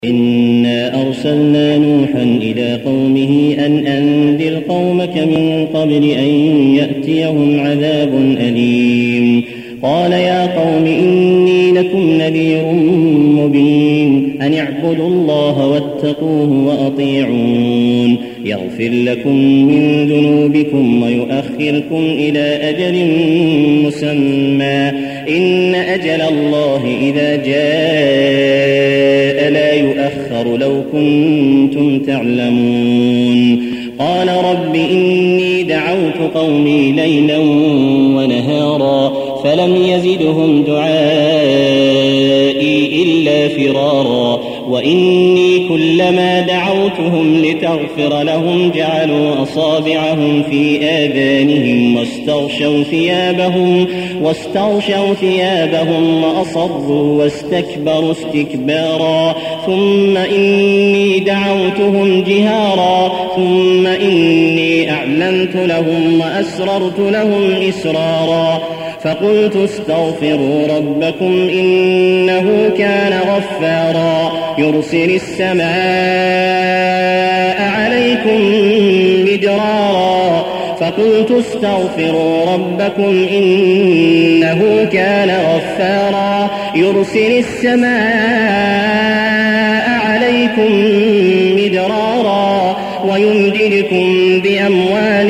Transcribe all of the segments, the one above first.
إنا أرسلنا نوحا إلى قومه أن أنذر قومك من قبل أن يأتيهم عذاب أليم. قال يا قوم إني لكم نذير مبين أن اعبدوا الله واتقوه وأطيعون يغفر لكم من ذنوبكم ويؤخركم إلى أجل مسمى إن أجل الله إذا جاء لا يؤخر لو كنتم تعلمون. قال رب إني دعوت قومي ليلا ونهارا فلم يزدهم دعائي إلا فرارا وإني كلما دعوتهم لتغفر لهم جعلوا أصابعهم في آذانهم واستغشوا ثيابهم وأصروا واستكبروا استكبارا ثم إني دعوتهم جهارا ثم إني أعلنت لهم وأسررت لهم إسرارا فقلت استغفروا ربكم إنه كان غفارا يرسل السماء عليكم مدرارا فقلت استغفروا ربكم إنه كان غفارا يرسل السماء عليكم مدرارا ويمددكم بأموال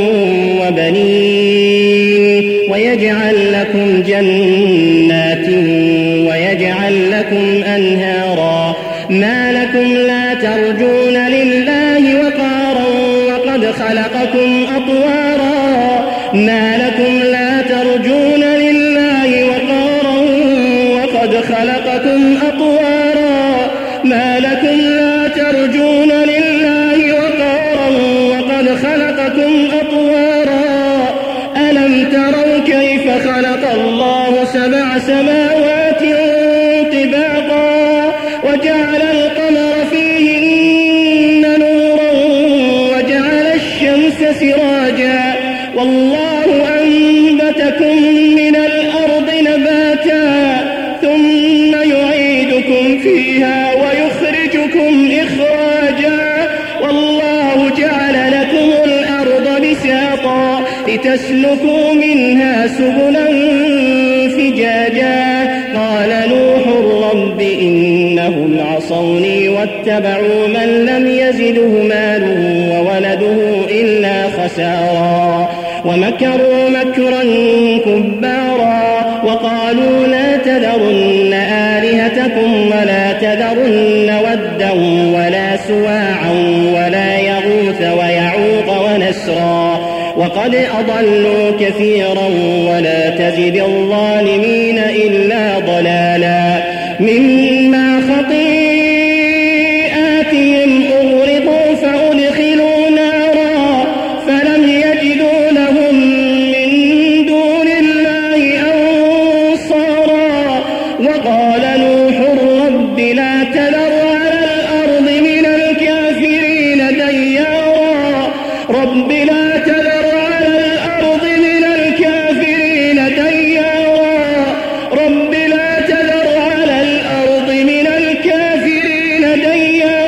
وبنين ويجعل لكم جنات ويجعل لكم أنهارا ما لكم لا ترجون لله وقارا وقد خلقكم أطوارا ما لكم لا ترجون لله وقارا وقد خلقكم أطوارا ما لكم لا ترجون لله وقارا وقد خلقكم أطوارا ألم تروا كيف خلق الله 7 سماوات طباقا وجعل القمر فيهن نورا وجعل الشمس سراجا والله أنبتكم من الأرض نباتا ثم يعيدكم فيها ويخرجكم إخراجا والله جعل لكم الأرض بساطا لتسلكوا منها سبلا فجاجا قال نوح رب إنهم عصوني واتبعوا من لم يزده ماله وولده إلا خسارا ومكروا مكرا كبارا وقالوا لا تذرن آلهتكم ولا تذرن ودا ولا سواعا ولا يغوث ويعوق ونسرا وقد أضلوا كثيرا ولا تزد الظالمين إلا ضلالا مما خطيئاتهم أغرقوا فأدخلوا نارا فلم يجدوا لهم من دون الله أنصارا وقال نوح رب لا تذر على الأرض من الكافرين ديارا رب لا تذر رب لا تذر على الأرض من الكافرين ديارا